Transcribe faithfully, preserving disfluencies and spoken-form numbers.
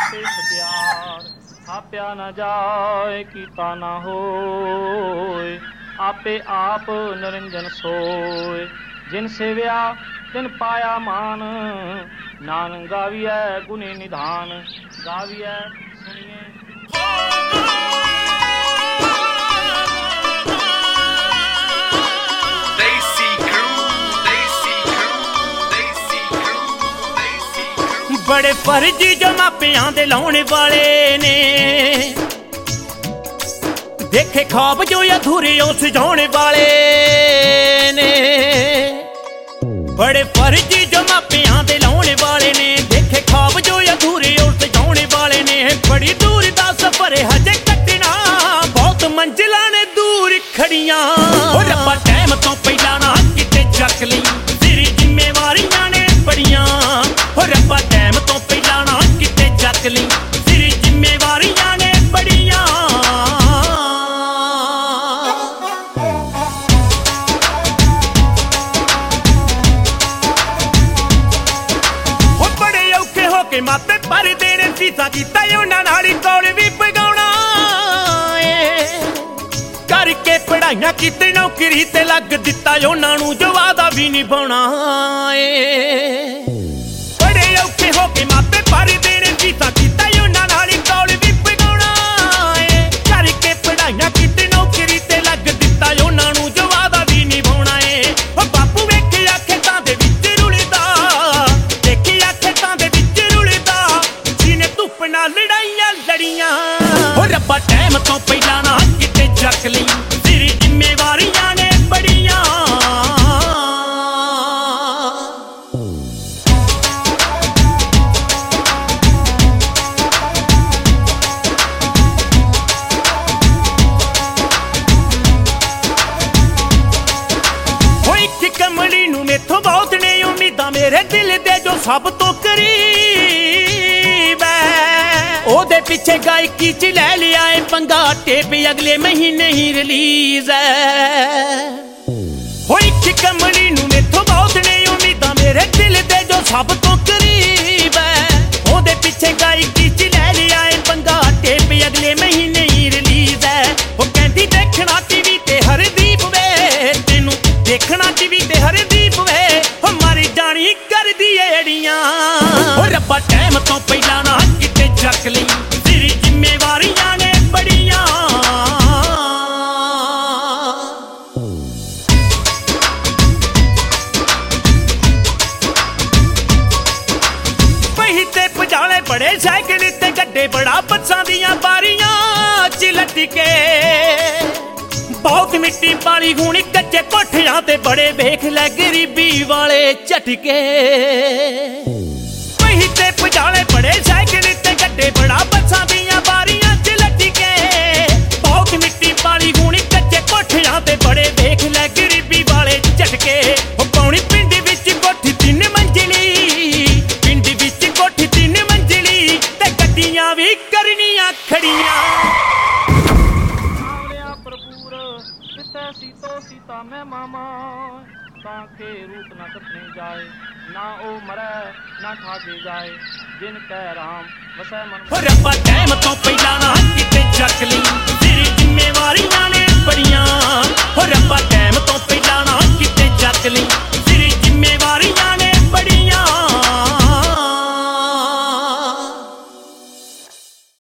ਆਪੇ ਸਤਿਆਰ, ਥਾਪਿਆ ਨਾ ਜਾਏ ਕੀਤਾ ਨਾ ਹੋਏ, ਆਪੇ ਆਪ ਨਿਰੰਜਨ ਸੋਏ। ਜਿਨ ਸੇਵਿਆ ਤਿਨ ਪਾਇਆ ਮਾਨ, ਨਾਨਕ ਗਾਵੀਐ ਗੁਣੀ ਨਿਧਾਨ, ਗਾਵੀਐ ਸੁਣੀਏ। बड़े फर्ज जो मापियां दे लाने वाले ने, देखे ख्वाब जो अधूरे उस जाने वाले ने। बड़े फर्ज जो मापियां दे लाने वाले ने, देखे ख्वाब जो अधूरे उस जाने वाले ने। बड़ी दूर दा सफर हजे कटना, बहुत मंजिलां ने दूर खड़ियां। रब्बा टाइम तो पहला ना किते चक लई, तेरी जिम्मेवारियां ने बड़ियां। रब्बा टाइम तो पहला ना किते चक लई, तेरी जिम्मेवारियां ने बड़ियां। बड़े औखे होके मापे पर देने फीसा कीता उन्हां नाल ही कौल भी पगाउणा। करके पढ़ाइयां कीते नौकरी ते लग दिता उन्हां नूं जो वादा भी निभाउणा। बड़े औखे होके मापे पर देने फीसा कीता उन्हां नाल ही कौल भी पगाउणा। करके पढ़ाइयां कीते नौकरी ते लग दिता उन्हां नूं जो वादा भी निभाउणा। ओ बापू वेखिया खेतां दे विच रुलदा, देखिया खेतां दे विच रुलदा, जिने धुप नाल लड़ाइयां लड़ियां। ओ रब्बा टाइम तो पहला ना किते चक लई, तेरी जिम्मेवारियां ने बड़ियां। कमली नूं मेथों बहुत ने उम्मीदां, मेरे दिल दे जो सब तो करीब है। ओदे पिछे गायकी च ले लिया है पंगा, टेप अगले महीने ही रिलीज है। होई कि कमली नूं मेथों बहुत ने उम्मीदां, मेरे दिल दे जो सब तो करीब है। ओदे पिछे गायकी च ले लिया है पंगा, टेप अगले महीने ही रिलीज है। ओ कहंदी देखना टीवी ते हरदीप वे, तेनू देखना टीवी ते हरदीप वे, हमारी जानी कर दी एड़ियां। रब्बा टाइम तो पहला ना किते चक लई, तेरी जिम्मेवारियां ने बड़ियां। पहिते पजाले बड़े साइकिल ते गड्डे, बड़ा बसां दियां बारियां च लटके। बहुत मिट्टी पाली हुणी कच्चे कोठियां ते, बड़े वेख लै गरीबी वाले झटके। पहिते पजाले बड़े साइकिल ते गड्डे, बड़ा बसां दियां बारियां च लटके। बहुत मिट्टी पाली हुणी कच्चे कोठियां ते, बड़े वेख लै गरीबी वाले झटके। ओ पौनी पिंड विच कोठी तीन मंजिली, पिंड विच कोठी तीन मंजिली, ते गड्डियां भी करनियां खड़ियां। सीतो सीता मैं मामा, ताके रूप न कटने जाए, ना ओ मरे ना ठाके जाए, जिन कह राम वसै मन। रब्बा टाइम तो पहला ना किते चक लई,